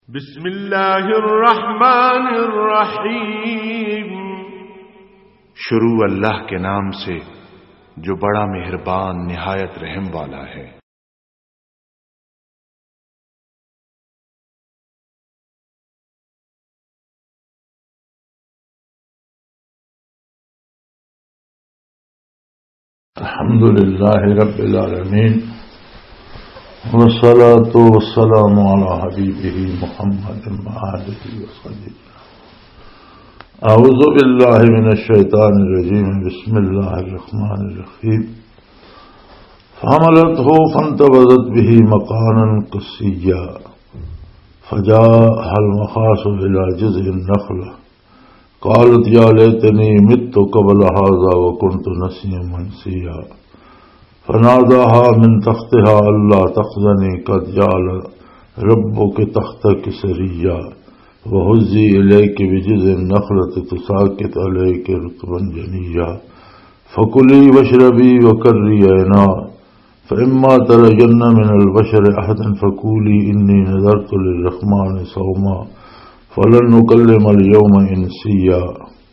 بسم اللہ الرحمن الرحیم۔ شروع اللہ کے نام سے جو بڑا مہربان نہایت رحم والا ہے۔ الحمدللہ رب العالمین والصلاة والسلام علی حبیبہ محمد وآلہ وصحبہ۔ اعوذ باللہ من الشیطان الرجیم، بسم اللہ الرحمن الرحیم۔ فحملته فانتبذت به مكانا قصيا فجاءها المخاض إلى جذع النخلة قالت يا ليتني مت قبل هذا وكنت نسيا منسيا فناداها من تحتها ألا تحزني قد جعل ربك تحتك سريا وهزي إليك بجذع النخلة تساقط عليك رطبا جنيا فكلي واشربي وقري عينا فإما ترين من البشر أحدا فقولي إني نذرت للرحمن صوما فلن نكلم اليوم إنسيا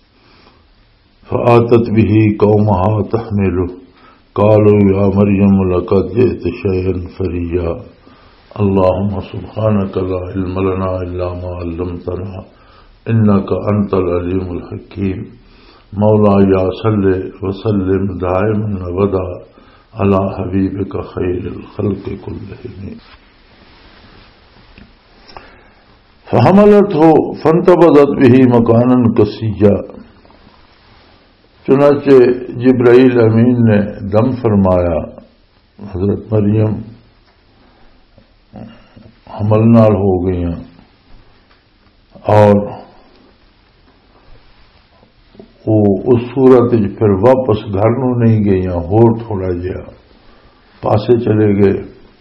فآتت به قومها تحمله قالوا يا مريم لقد جئت شيئا فريا اللهم سبحانك لا علم لنا إلا ما علمتنا إنك أنت العليم الحكيم مولاي صل وسلم دائما أبدا على حبيبك خير الخلق كلهم۔ فحملته فانتبذت به مكانا قصيا، چنانچہ جبرائیل امین نے دم فرمایا، حضرت مریم حمل نال ہو گئی اور وہ اس صورت پھر واپس گھر نو نہیں گئی، ہور تھوڑا جہا پاسے چلے گئے۔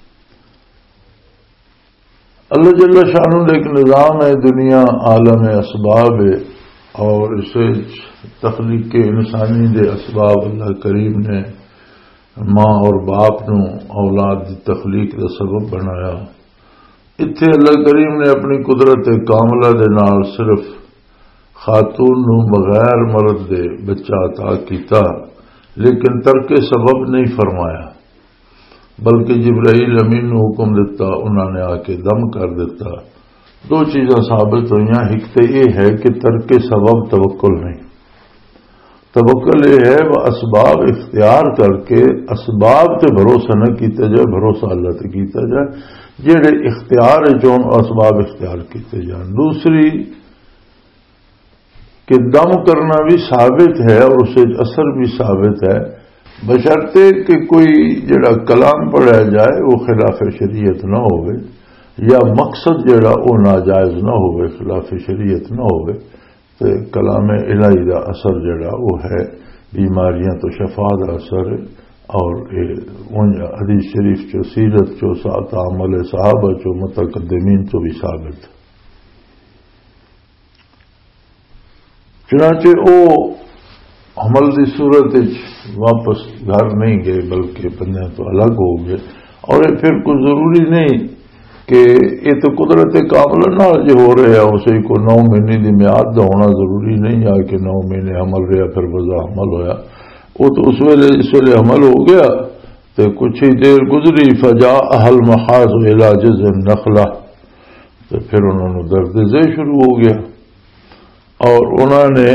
اللہ جل شانہ ایک نظام ہے، دنیا عالم اسباب ہے، اور اسے تخلیق انسانی دے اسباب اللہ کریم نے ماں اور باپ نو اولاد دی تخلیق دا سبب بنایا۔ اتھے اللہ کریم نے اپنی قدرت کاملہ دے نال صرف خاتون نو بغیر مرد دے بچہ عطا کیتا، لیکن ترک سبب نہیں فرمایا، بلکہ جبرائیل امین نو حکم دیتا، انہوں نے آ کے دم کر دیتا۔ دو چیزاں ثابت ہوئی، ایک تو یہ ہے کہ ترک سبب توکل نہیں، توکل یہ ہے وہ اسباب اختیار کر کے اسباب تے بھروسہ نہ کیتا جائے، بھروسہ اللہ تے کیتا جائے جڑے اختیار چون اسباب اختیار کیتے جائیں۔ دوسری کہ دم کرنا بھی ثابت ہے اور اسے اثر بھی ثابت ہے، بشرطے کہ کوئی جڑا کلام پڑھا جائے وہ خلاف شریعت نہ ہوئے، یا مقصد جڑا وہ ناجائز نہ ہوئے، خلاف شریعت نہ ہوئے، تو کلام الہی دا اثر جڑا وہ ہے بیماریاں تو شفا دا اثر، اور حدیث شریف چو سیرت چو سات عمل صحابہ چو متقدمین تو بھی ثابت۔ چنانچہ وہ حمل دی صورت واپس گھر نہیں گئے، بلکہ بندے تو الگ ہو گئے، اور پھر کوئی ضروری نہیں کہ یہ تو قدرت کاملہ نہ جو ہو رہے ہیں، اسے کو 9 مہینے کی میعاد دا ہونا ضروری نہیں ہے کہ 9 مہینے حمل رہا پھر وضع حمل ہویا، وہ تو اس ویلے حمل ہو گیا تو کچھ ہی دیر گزری، فجاءها المخاض الى جذع النخلہ، تو پھر انہوں نے درد ذہ شروع ہو گیا، اور انہوں نے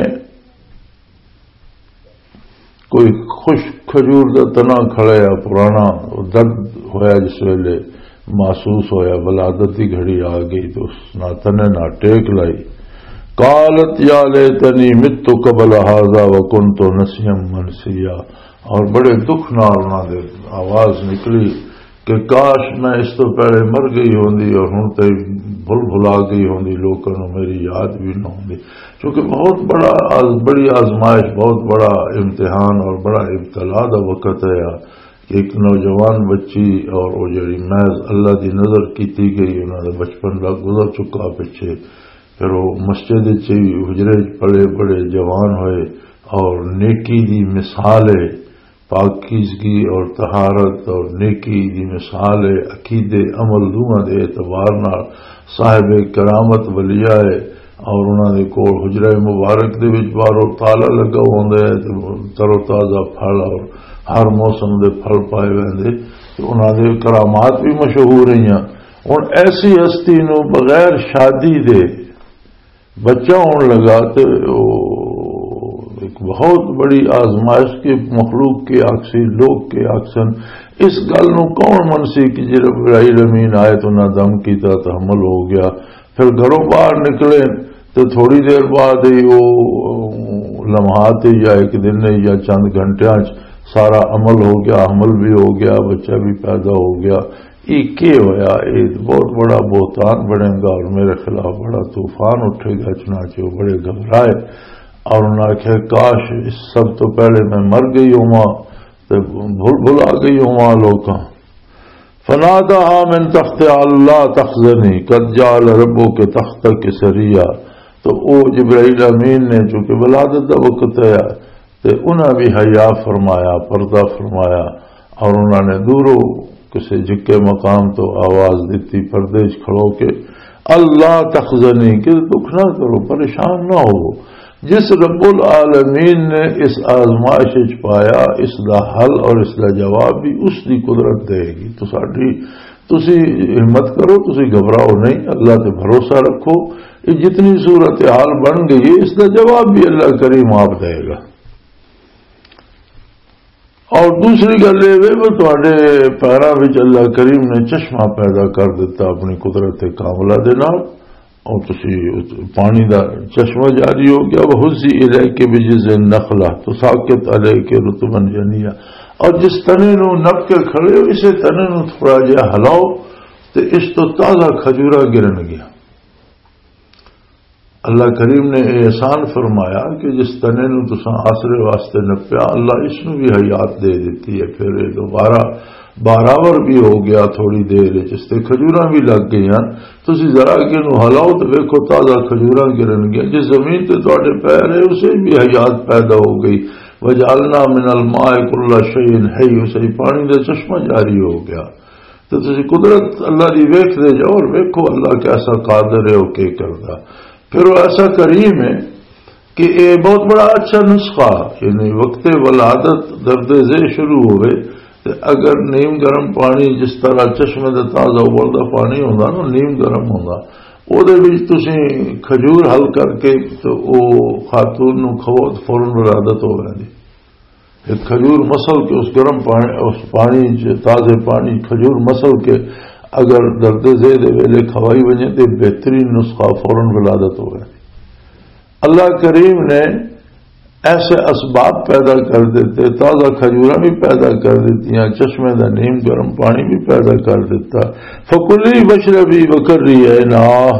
کوئی خشک کھجور کا تنا کھڑیا پرانا درد ہویا، جس ویلے محسوس ہویا ولادت کی گھڑی آ گئی تو اس ناتنے نہ ٹیک لائی۔ قالت یا لیتنی مت قبل ھذا وکنت نسیا منسیا، اور بڑے دکھ نال انہاں دے آواز نکلی کہ کاش میں اس تو پہلے مر گئی ہوندی اور ہن تے بھلا گئی ہوندی، لوکاں نوں میری یاد بھی نہ ہوندی، کیونکہ بہت بڑی آزمائش، بہت بڑا امتحان اور بڑا ابتلا دا وقت ہے۔ ایک نوجوان بچی اور وہ جڑی محض اللہ دی نظر کیتی گئی، انہوں نے بچپن کا گزر چکا پیچھے، پھر وہ مسجد حجرے پڑے بڑے جوان ہوئے، اور نیکی دی مثال پاکیزگی اور طہارت اور نیکی دی مثال ہے. عقیدے عمل دونوں دے اعتبار نال صاحب کرامت ولیاء ہے اور انہوں نے کول حجرہ مبارک دے وچ بارو تالا لگا ہوندا ہے تے تر و تازہ پھل اور ہر موسم دے پھل پائے ویندے. انہوں نے کرامات بھی مشہور ہیں. ہن ایسی ہستی نو بغیر شادی دے بچہ ہون لگا تو ایک بہت بڑی آزمائش کے مخلوق کے آکسی لوگ کے آکسن. اس گل نو کون منسی کہ جب رب العالمین آئے تو نہ دم کیتا تو حمل ہو گیا. پھر گھروں باہر نکلے تو تھوڑی دیر بعد ہی وہ لمحات یا ایک دن یا چند گھنٹے سارا عمل ہو گیا, حمل بھی ہو گیا, بچہ بھی پیدا ہو گیا. یہ ہویا یہ بہت بڑا بہتان بنے گا اور میرے خلاف بڑا طوفان اٹھے گا. چنانچہ وہ بڑے گھبرائے اور انہوں نے کہا کاش اس سب تو پہلے میں مر گئی ہوں تو بھلا گئی ہوں لوکاں. فنادھا من تخت اللہ تخزنی قد جعل ربک تختک سریا. تو او جبرائیل امین نے چونکہ ولادت کا وقت ہے تو انہیں بھی حیا فرمایا, پردہ فرمایا اور انہوں نے دوروں کسی جھکے مقام تو آواز دیتی پردے کھڑو کے اللہ تخزنی کہ دکھ نہ کرو, پریشان نہ ہو. جس رب العالمین نے اس آزمائش پایا اس دا حل اور اس دا جواب بھی اس دی قدرت دے گی. تو ساڈی تسی ہمت کرو, تسی گھبراؤ نہیں, اللہ تے بھروسہ رکھو. یہ جتنی صورتحال بن گئی اس دا جواب بھی اللہ کریم آپ دے گا. اور دوسری گل یہ وہ تواڈے پیراں وچ اللہ کریم نے چشمہ پیدا کر دیتا اپنی قدرت کاملہ دے نال اور تسی پانی دا چشمہ جاری ہو گیا. وحزی الیک بجذع النخلہ تو ساقط علیک رطبا جنیا. اور جس تنے نو نپ کے کھڑے ہو اسے تنے نو تھوڑا جہا ہلاؤ تو اس تو تازہ کھجورا گرن گیا. اللہ کریم نے احسان فرمایا کہ جس تنے نو تساں آسرے واسطے نپیا اللہ اس نو بھی حیات دے دیتی ہے. پھر یہ دوبارہ باراور بھی ہو گیا تھوڑی دیر اس سے کھجوراں بھی لگ گئی ہیں. تسی ذرا کہ نو ہلاؤ تو ویکھو تازہ کھجوراں گرن گیا. جس زمین تے تواڈے پیر ہے اسے بھی حیات پیدا ہو گئی. وجعلنا من الماء كل شيء حي اسے پانی دا چشمہ جاری ہو گیا. تو تسی قدرت اللہ دی ویکھ دے جاؤ اور ویکھو اللہ کیسا قادر ہے وہ کی کردا. پھر وہ ایسا کریم ہے کہ یہ بہت بڑا اچھا نسخہ یعنی وقت ولادت درد ذیل شروع ہوئے تو اگر نیم گرم پانی جس طرح چشمے کا تازہ ابلتا پانی ہوتا نا نیم گرم ہوتا وہ تسی کھجور حل کر کے تو وہ خاتون نو کھو تو فوراً ولادت ہو جاتی. ایک کھجور مسل کے اس گرم پانی اس پانی تازے پانی کھجور مسل کے اگر درد ذیل ویلے کھوائی وجے تو بہترین نسخہ فوراً ولادت ہو گیا. اللہ کریم نے ایسے اسباب پیدا کر دیتے, تازہ کھجوراں بھی پیدا کر دیتی ہیں, چشمے کا نیم گرم پانی بھی پیدا کر دیتا. فکلی واشربی وقرری عینا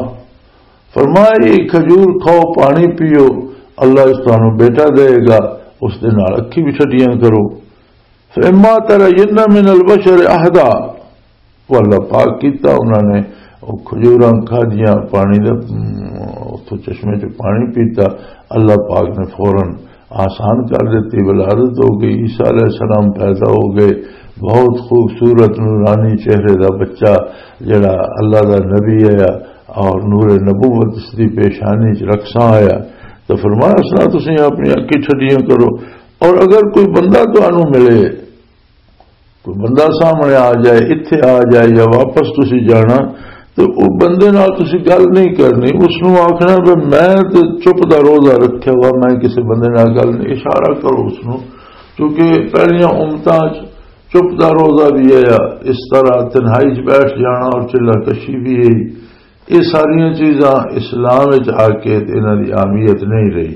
فرمائے کھجور کھاؤ پانی پیو اللہ اس تانوں بیٹا دے گا اس دے نال اکھی بھی چھٹیاں کرو. فاما ترین من البشر احدا وہ اللہ پاک کیتا انہوں نے کھجوراں کھا دیا پانی دا تو چشمے سے پانی پیتا. اللہ پاک نے فوراً آسان کر دیتی, ولادت ہو گئی, عیسیٰ علیہ السلام پیدا ہو گئے. بہت خوبصورت نورانی چہرے دا بچہ جڑا اللہ دا نبی ہے اور نور نبوت اس دی پیشانی رقصاں آیا. تو فرمایا اس طرح تسی اپنی اکھی چھٹیاں کرو. اور اگر کوئی بندہ تو ملے, کوئی بندہ سامنے آ جائے, اتھے آ جائے یا واپس تسی جانا تو وہ بندے نال تسی گل نہیں کرنی, اس نو آکھنا کہ میں تو چپ دا روزہ رکھا ہوا میں کسی بندے نال گل نہیں. اشارہ کرو اس نو کیونکہ پہلیاں امتاں چپ دا روزہ بھی ہے, اس طرح تنہائی بیٹھ جانا اور چلا کشی بھی ہے. یہ ساری چیزاں اسلام آ کے انہاں دی اہمیت نہیں رہی.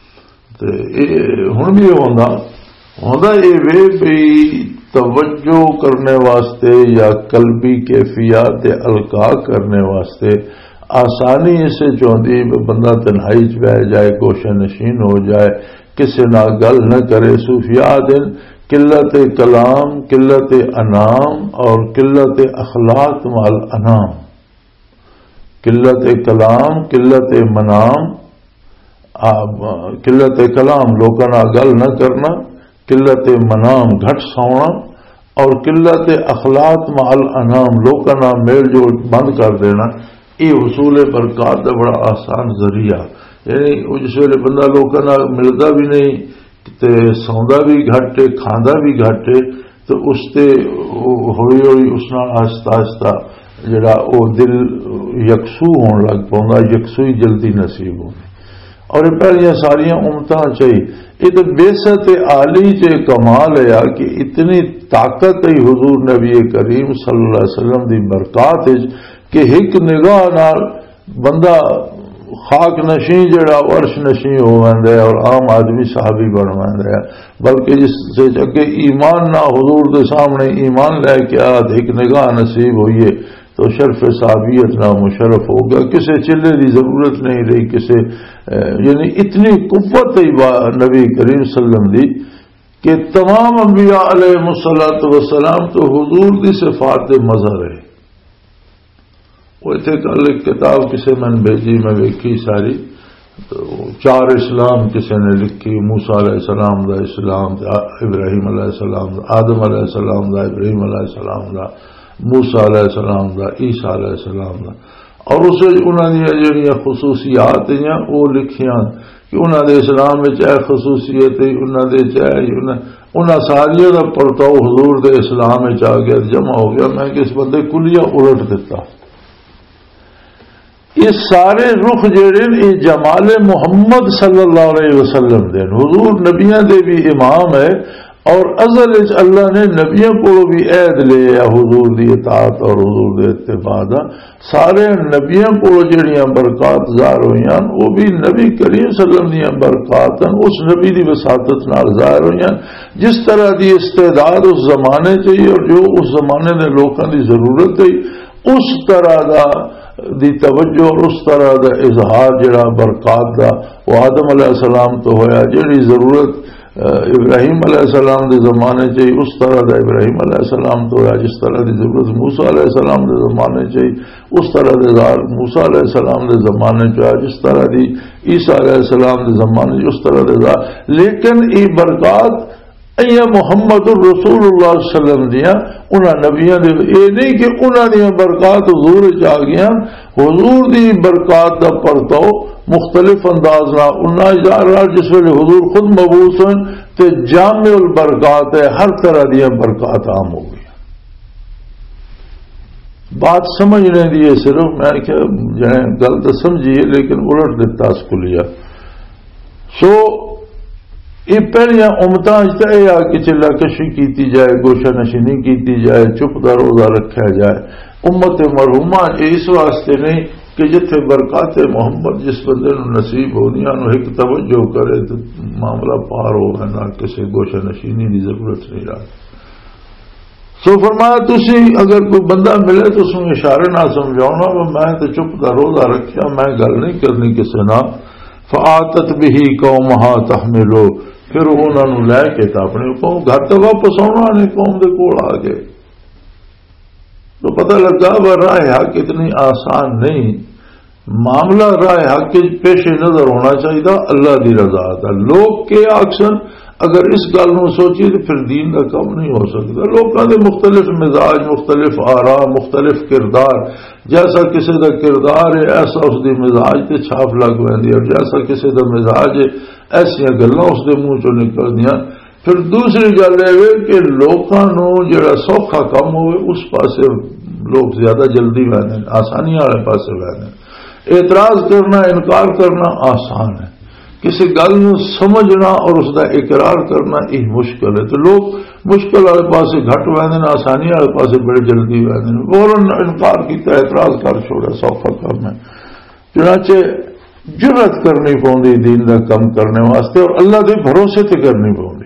ہن بھی ہوندا یہ وے بھی توجہ کرنے واسطے یا قلبی کیفیات القاء کرنے واسطے آسانی سے چاہتی بندہ تنہائی بیٹھ جائے, گوشہ نشین ہو جائے, کسی نہ گل نہ کرے. صوفیاء دن قلت کلام, قلت انام اور قلت اخلاق مال انام. قلت کلام, قلت منام, قلت کلام لوکاں نال گل نہ کرنا, قلت منام گھٹ سونا اور قلت اخلاق مع الانام لوکاں نال میل جوڑ بند کر دینا، یہ حصول برکات کا بڑا آسان ذریعہ. یعنی جس ویلے بندہ لوکاں نال ملدا بھی نہیں تے سوندا بھی گھٹ ہے کھاندا بھی گھٹ ہے تو اس تے ہوئی ہوئی اس نال آہستہ آہستہ جڑا او دل یکسو ہون لگ پوندا، یکسوئی جلدی نصیب ہونی. اور یہ پہلیاں ساریاں امتاں چاہیے. یہ تو بیست عالی چ کمال ہے کہ اتنی طاقت ہے حضور نبی کریم صلی اللہ علیہ وسلم دی برکات کہ ایک نگاہ نال بندہ خاک نشیں جڑا عرش نشیں ہو ویندا ہے اور عام آدمی صحابی بن ویندا ہے. بلکہ جس سے اگے ایمان نہ حضور دے سامنے ایمان لے کے ایک نگاہ نصیب ہوئی ہے تو شرف صحابیت نہ مشرف ہو گیا. کسے چلے دی ضرورت نہیں رہی، کسے یعنی اتنی قوت نبی کریم صلی اللہ علیہ وسلم دی کہ تمام انبیاء علیہ الصلوۃ والسلام تو حضور دی صفات دے مظہر ہے. وہ اتنے کل ایک کتاب کسی میں بھیجی میں ویکھی ساری، تو 4 اسلام کسی نے لکھی، موسیٰ علیہ السلام دا اسلام، ابراہیم علیہ السلام دا، آدم علیہ السلام دا، ابراہیم علیہ السلام دا، موسیٰ علیہ السلام دا، عیسیٰ علیہ السلام دا. اور اس انہوں نے جڑیاں خصوصیات ہیں وہ لکھیاں کہ انہوں نے اسلام میں چاہے خصوصیت انہوں نے چاہے انہاں ساریاں دا پرتاؤ حضور دے اسلام میں آ گیا، جمع ہو گیا. میں کس بندے کلیہ الٹ دیتا. یہ سارے رخ جڑے یہ جمال محمد صلی اللہ علیہ وسلم دے. حضور نبیاں دے بھی امام ہے اور ازل اللہ نے نبیوں کو بھی عہد لے حضور دی اطاعت اور حضور دے اتباع دا. سارے نبیوں کو جڑیاں برکات ظاہر ہوئیاں وہ بھی نبی کریم صلی اللہ علیہ وسلم دیاں برکات اس نبی دی وساطت نال ظاہر ہوئیاں. جس طرح دی استعداد اس زمانے چاہیے اور جو اس زمانے نے لوگوں دی ضرورت تھی اس طرح دا دی توجہ اور اس طرح دا اظہار جڑا برکات دا وہ آدم علیہ السلام تو ہویا. جڑی ضرورت ابراہیم علیہ السلام دے زمانے چاہیے اس طرح دا ابراہیم علیہ السلام تو ہویا. جس طرح دی ضرورت موسیٰ علیہ السلام دے زمانے چاہیے اس طرح دے اظہار موسیٰ علیہ السلام دے زمانے چاہیے. جس طرح دی عیسیٰ علیہ السلام دے زمانے اس طرح دے اظہار. لیکن یہ برکات محمد الرسول اللہ صلی اللہ علیہ وسلم دیا انہاں نبیاں دے یہ نہیں کہ انہاں دی برکات حضور چ آ گیا. حضور دی برکات دا پرتاؤ مختلف انداز نہ انہاں اظہار جس ویلے حضور خود مبعوث ہیں تے جامع البرکات ہے، ہر طرح دی برکات عام ہو گئی. بات سمجھ نہیں دی صرف میں کہ گل تو سمجھیے لیکن الٹ دیتا اس کو لیا. سو یہ پہلیاں امتاں یہ آ کہ چلا کشی کیتی جائے، گوشہ نشینی کیتی جائے، چپ دا روزہ رکھا جائے. امت مرحومہ اس واسطے نہیں کہ جتھے برکات محمد جس بندے نو نصیب ہونی انہوں ایک توجہ کرے تو معاملہ پار ہو گا، کسی گوشہ نشینی کی ضرورت نہیں رہا. سو فرمایا تسی اگر کوئی بندہ ملے تو اس میں اشارے نہ سمجھاؤنا میں تو چپ دا روزہ رکھیا، میں گل نہیں کرنی کسی نہ. فآتت به قومها تحملو پھر انہوں نے لے کے اپنے قوم گھر تو واپس آنا نہیں، قوم دے کول آ گئے تو پتہ لگا وہ راہ حق اتنی آسان نہیں. معاملہ راہ حق پیش نظر ہونا چاہیے اللہ دی رضا دا. لوگ کے اکثر اگر اس گل نو سوچیے تو پھر دین کا کم نہیں ہو سکتا. لوگوں کے مختلف مزاج، مختلف آرا، مختلف کردار. جیسا کسی کا کردار ہے ایسا اس دی مزاج تے چھاپ لگ پی اور جیسا کسی کا مزاج ہے ایسا گلاں اس دے منہ چوں نکل دیا. پھر دوسری گل یہ کہ لوگوں جڑا سوکھا کم ہوئے اس پاسے لوگ زیادہ جلدی وہدے، آسانی والے پاسے وہدے. اعتراض کرنا، انکار کرنا آسان ہے، کسی گل نو سمجھنا اور اس کا اقرار کرنا یہ مشکل ہے. تو لوگ مشکل والے پاسے گھٹ وہدے، آسانی والے پاسے بڑے جلدی وہدے. فوراً انکار کیتا، اعتراض کر چھوڑا، سوکھا کرنا. چنانچہ جرت کرنی پوندی دین کا کم کرنے واسطے اور اللہ کے بھروسے تے کرنی پوندی.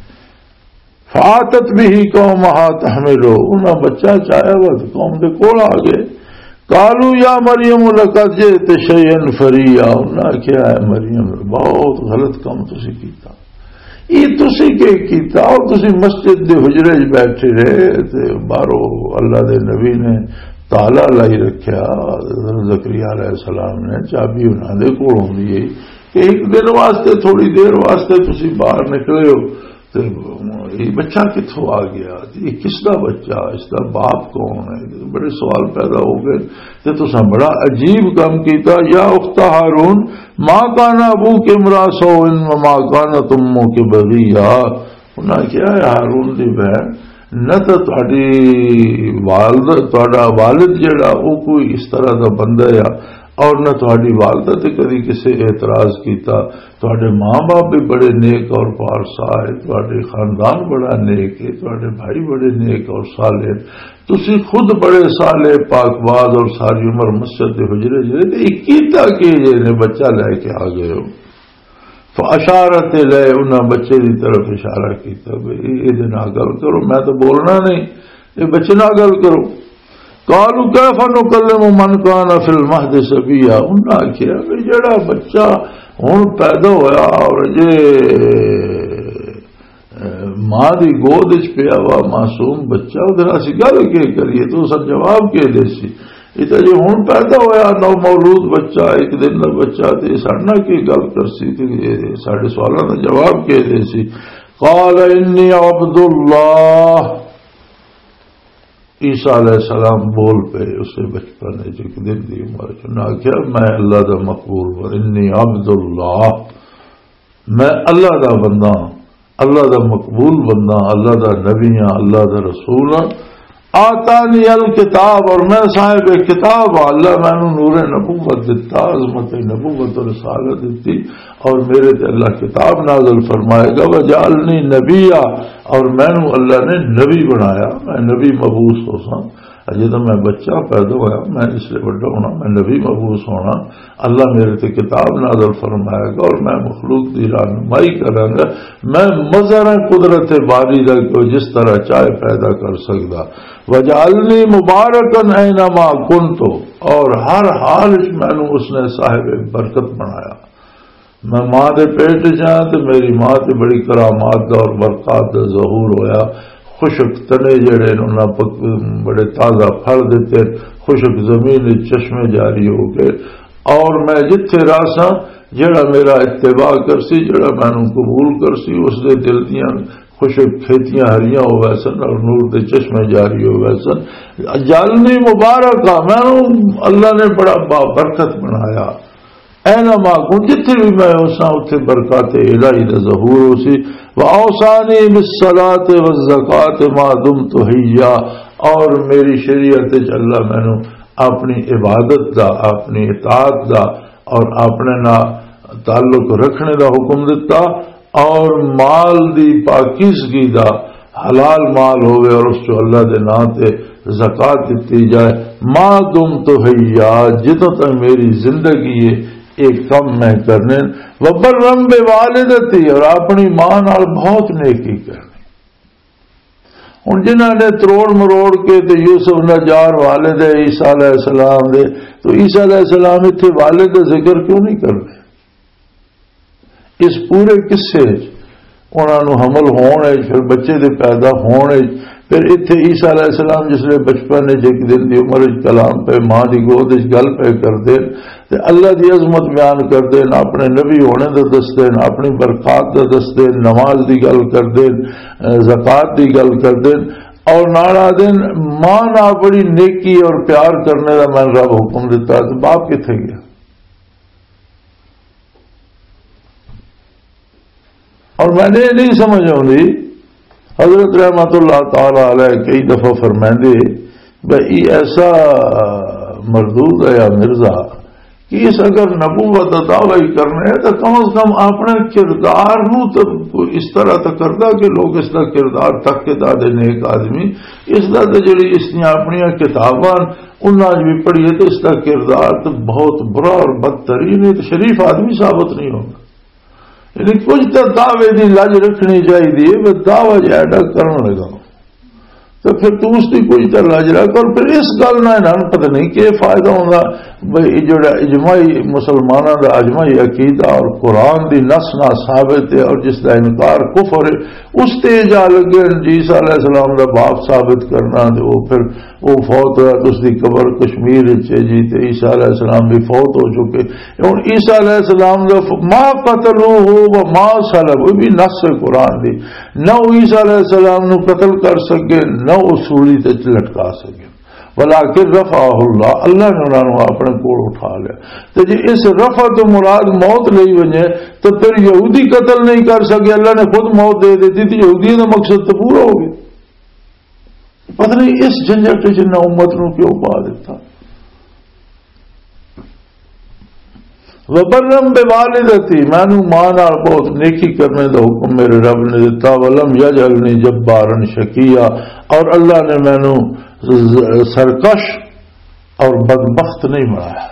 فاتت بھی قومہا تحملو انہاں بچہ چاہیا وہ قوم دے کول آ گئے. قالو یا مریم لقد جئت شیئا فریا انہاں کیا ہے مریم بہت غلط کام تسی کیتا. یہ تسی کہ کیتا اور تسی مسجد دے حجرے وچ بیٹھے رہے تے باہروں اللہ دے نبی نے تالا لائی رکھیا. زکریا علیہ السلام نے چابی انہوں نے کول ہوندی ہے کہ ایک دن واسطے تھوڑی دیر واسطے تسی باہر نکلے ہو بچہ کتوں آ گیا، یہ کس کا بچہ، اس کا باپ کون ہے؟ بڑے سوال پیدا ہو گئے کہ تساں بڑا عجیب کام کیتا۔ یا اخت ہارون ما کان ابوک امرا سوء وما کانت امک بغیا، انہاں کیا ہے ہارون دی بہن نہ تو تہاڈی والدہ تہاڈا والد جڑا وہ کوئی اس طرح دا بندہ ہے اور نہ تہاڈی والدہ تے کدی کسی اعتراض کیتا، تہاڈے ماں باپ بھی بڑے نیک اور پارسا ہے، تہاڈے خاندان بڑا نیک ہے، تہاڈے بھائی بڑے نیک اور صالح، تسی خود بڑے صالح پاک باز اور ساری عمر مسجد دے حجرے جڑے تے کیتا کہ جے بچہ لے کے آ گئے ہو۔ فاشارت لے انہاں بچے دی طرف اشارہ کیتا بھئی یہ نہ گل کرو، میں تو بولنا نہیں، یہ بچے نہ گل کرو۔ قالوا کیف نکلم من کان فی المہد صبیا، انہاں آخیا بھی جڑا بچہ ہن پیدا ہویا اور جے ماں دی گود وچ پیا ہوا معصوم بچہ ادھر اسی گل کے کریے تو سب جواب کے دے سی، یہ تو جی ہوں پیدا ہوا نو مولود بچہ ایک دن کا بچہ تو سارا کی گل کر سی سارے سوالوں کا جواب کے دے سی۔ قال انی عبد اللہ، عیسیٰ علیہ السلام بول پہ اسے بچپن ایک دن کی عمر نے آخیا میں اللہ دا مقبول ہوں، انی عبد اللہ، میں اللہ دا بندہ، اللہ دا مقبول بندہ، اللہ دا نبی ہاں، اللہ دا رسول ہاں۔ آتانی الکتاب، اور میں صاحب کتاب، اللہ میں نور نبوت دیتا، عظمت نبوت اور رسالت دیتی اور میرے تے اللہ کتاب نازل فرمائے گا۔ وجعلنی نبیا، اور میں اللہ نے نبی بنایا، میں نبی مبعوث ہو سا، اجے تو میں بچہ پیدا ہوا میں اس لیے بڑا ہونا، میں نبی مبعوث ہونا، اللہ میرے تے کتاب نازل فرمائے گا اور میں مخلوق دی رہنمائی کراں گا، میں مظہر قدرت باری دا کو جس طرح چاہے پیدا کر سکتا۔ وجعلنی مبارکن اینما کنت، اور ہر حال میں اس نے صاحب برکت بنایا، میں ماں دے پیٹ جاں تو میری ماں تے بڑی کرامات دا اور برکات دا ظہور ہویا، خشک تنے جڑے انہوں بڑے تازہ پھل دیتے، خشک زمین چشمے جاری ہو گئے، اور میں جتھے راساں جڑا میرا اتباع کرسی، جڑا میں قبول کرسی، اس دے دل دیاں خشک کھیتیاں ہریاں ہو ویسن اور نور دے چشمے جاری ہو ویسن۔ جعلنی مبارکہ، میں اللہ نے بڑا برکت بنایا، اینما کن جتھے بھی میں ہوساں اتھے برکات الہی دا ظہور ہو سی۔ وَأَوْصَانِي بِالصَّلَاةِ وَالزَّكَاةِ مَا دُمْتُ حِيًّا، اور میری شریعت اللہ میں نے اپنی عبادت دا، اپنی اطاعت دا اور اپنے نا تعلق رکھنے دا حکم دیتا، اور مال دی پاکیزگی دا، حلال مال ہوئے اور اس جو اللہ دے نام تے زکات دیتی جائے، ما دمت حیا، جتوں تک میری زندگی ہے ایک کم میں کرنے، وبرم بوالدتی، اور اپنی ماں نال بہت نیکی کرنی۔ ہن جنہاں نے تروڑ مروڑ کے تے یوسف نجار والد عیسیٰ علیہ السلام دے، تو عیسیٰ علیہ السلام اتنے والد کا ذکر کیوں نہیں کرتے؟ اس پورے قصے انہوں نے حمل ہونے، پھر بچے دے پیدا ہونے، پھر اتنے عیسیٰ علیہ السلام جس نے بچپن ایک دن کی عمر کلام پہ ماں کی گود گل پہ کر دیں، اللہ کی عظمت بیان کر دیں، اپنے نبی ہونے کا دس دیں، اپنی برکات کا دس دیں، نماز کی گل کر دیں، زکات کی گل کر دیں، اور نالا دن ماں نہ بڑی نیکی اور پیار کرنے کا میں رب حکم دیتا، تو باپ کتنے گیا؟ اور میں نے یہ نہیں سمجھ آئی، حضرت رحمت اللہ تعالی علیہ کئی دفعہ فرمائندے بھائی ایسا مردود ہے یا مرزا کہ اس اگر نبوت دعوی کرنا ہے تو کم از کم اپنے کردار نو تو اس طرح تو کرتا کہ لوگ اس کا کردار تک کے دے نیک آدمی، اس کا تو جڑی اس نے اپنی کتاباں انہوں بھی پڑھی ہے تو اس کا کردار تو بہت برا اور بدترین ہے، تو شریف آدمی ثابت نہیں ہوگا۔ یعنی کچھ تو دعوے کی لج رکھنی چاہیے، میں دعوی ایڈا کرنے لگا تو پھر تو اس کی کچھ تو لج رکھ، اور پھر اس گل نہ پتہ نہیں کہ فائدہ ہوگا بھائی جڑا اجماعی مسلمانوں کا اجماعی عقیدہ اور قرآن کی نس نہ ثابت ہے اور جس کا انکار کفر ہے، اس تے جا لگے عیسیٰ علیہ السلام کا باپ ثابت کرنا، وہ پھر وہ فوت ہوا تو اس کی قبر کشمیر جی تے عیسیٰ علیہ السلام بھی فوت ہو چکے. ہوں عیسیٰ علیہ السلام کا ماں قتلوہ و ماں صلب، وہ بھی نص قرآن دی، نہ عیسیٰ علیہ السلام نو قتل کر سکے نہ سولی تے لٹکا سکے، ولیکن رفعہ اللہ، اللہ نے انہوں نے اپنے کول اٹھا لیا. تو جی اس رفع تو مراد موت لئی وجے تو پھر یہودی قتل نہیں کر سکے، اللہ نے خود موت دے دیتی تھی، یہودی کا مقصد تو پورا ہو گیا. پتہ نہیں اس جھنجٹ جنہ امت نو کیوں پا دیتا. وبرم بوالدتی، میں نو ماں نال بہت نیکی کرنے دا حکم میرے رب نے دیتا. ولم یجعلنی جبارا شقیا، اور اللہ نے میں نو سرکش اور بدبخت نہیں بنایا.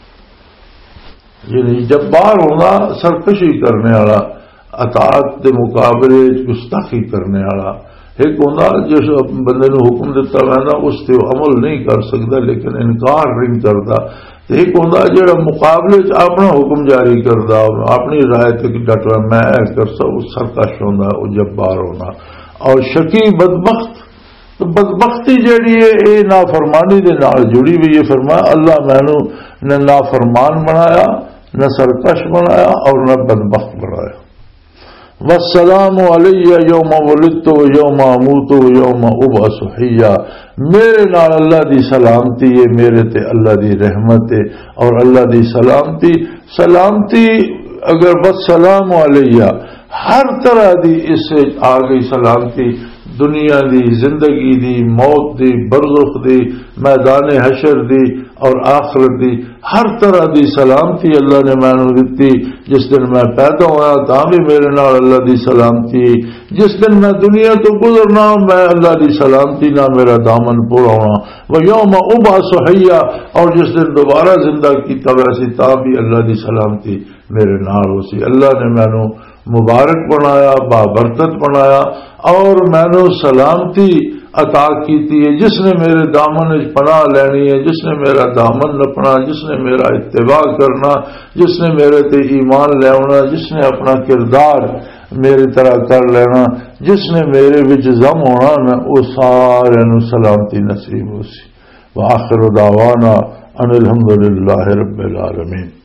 یعنی جبار ہونا سرکشی کرنے والا، اطاعت دے مقابلے گستاخی کرنے والا. ایک ہوتا جس بندے نے حکم دیتا رہنا اس سے عمل نہیں کر سکتا لیکن انکار نہیں کرتا. ایک ہوتا جڑا مقابلے اپنا حکم جاری کرتا، اپنی رائے تک ڈٹا میں کر سا، وہ سرکش ہونا، وہ جبار ہونا. اور شقی بدبخت، تو بدبختی جیڑی ہے یہ نافرمانی دے نال جڑی ہوئی ہے. فرمایا اللہ مینو نہ نافرمان بنایا، نہ سرکش بنایا اور نہ بدبخت بنایا. والسلام علیہ یوم ولدت و یوم اموت و یوم ابعث حیا، میرے نال اللہ دی سلامتی ہے، میرے تے اللہ دی رحمت ہے اور اللہ دی سلامتی. سلامتی اگر والسلام علیہ ہر طرح دی اس سے آ گئی سلامتی، دنیا دی، زندگی دی، موت دی، برزخ دی، میدان حشر دی اور آخرت دی، ہر طرح دی سلامتی اللہ نے میں نے دیتی. جس دن میں پیدا ہوا تاں بھی میرے نال اللہ دی سلامتی، جس دن میں دنیا تو گزرنا میں اللہ دی سلامتی نہ میرا دامن پورا ہونا. وہ یوم ابعث حیا، اور جس دن دوبارہ زندہ کیتا ویسی تاں بھی اللہ دی سلامتی میرے نال ہو سی. اللہ نے میں نے مبارک بنایا، بابرکت بنایا اور میں نے سلامتی عطا کیتی ہے. جس نے میرے دامن پناہ لینی ہے، جس نے میرا دامن نپنا، جس نے میرا اتباع کرنا، جس نے میرے تے ایمان لینا، جس نے اپنا کردار میری طرح کر لینا، جس نے میرے وچ ضم ہونا نا، وہ سارے نو سلامتی نصیب ہو سی. وآخر دعوانا ان الحمدللہ رب العالمین.